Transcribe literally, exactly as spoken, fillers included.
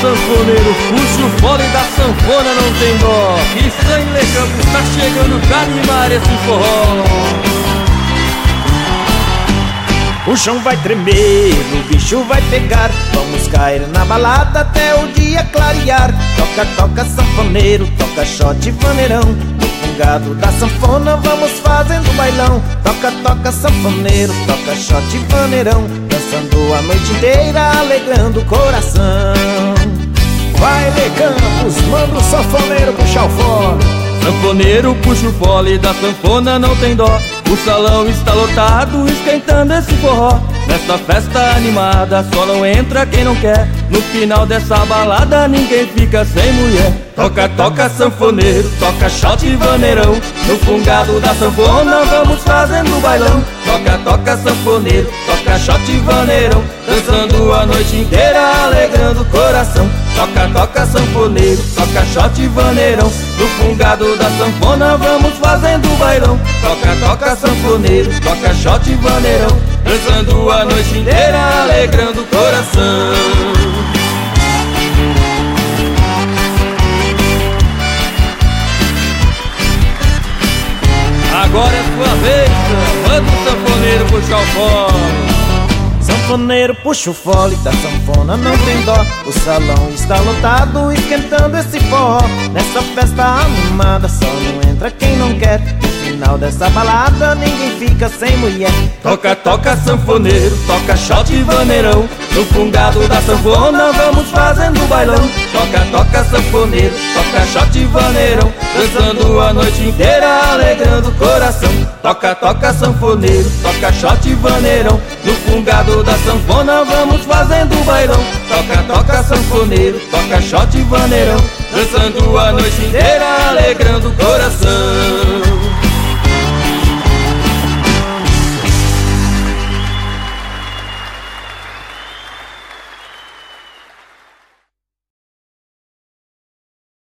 sanfoneiro, puxa o fole da sanfona, não tem dó. E Stanley Campos tá chegando pra animar esse forró. O chão vai tremer, o bicho vai pegar, vamos cair na balada até o dia clarear. Toca, toca sanfoneiro, toca shot vaneirão, no fungado da sanfona vamos fazendo bailão. Toca, toca sanfoneiro, toca shot vaneirão, dançando a noite inteira, alegrando o coração. Vai, Lê Campos, manda o sanfoneiro puxar o fole. Sanfoneiro puxa o fole da sanfona, não tem dó. O salão está lotado, esquentando esse forró. Nesta festa animada, só não entra quem não quer. No final dessa balada, ninguém fica sem mulher. Toca, toca sanfoneiro, toca shot e vaneirão, no fungado da sanfona vamos fazendo bailão. Toca, toca sanfoneiro, toca shot e vaneirão, dançando a noite inteira, alegrando o coração. Toca, toca sanfoneiro, toca shot e vaneirão, no fungado da sanfona vamos fazendo bailão. Toca, toca sanfoneiro, toca shot e vaneirão, dançando a noite inteira, alegrando o coração. Agora é sua vez, manda o sanfoneiro puxar o fole. Sanfoneiro puxa o fole da sanfona, não tem dó. O salão está lotado, esquentando esse forró. Nessa festa animada, só não entra quem não quer. No final dessa balada, ninguém fica sem mulher. Toca, toca sanfoneiro, toca shot e vaneirão, no fungado da sanfona vamos fazendo bailão. Toca, toca sanfoneiro, toca shot e vaneirão, dançando a noite inteira, alegrando o coração. Toca, toca sanfoneiro, toca shot e vaneirão, no fungado da sanfona vamos fazendo bailão. Toca, toca sanfoneiro, toca shot e vaneirão, dançando a noite inteira, alegrando o coração.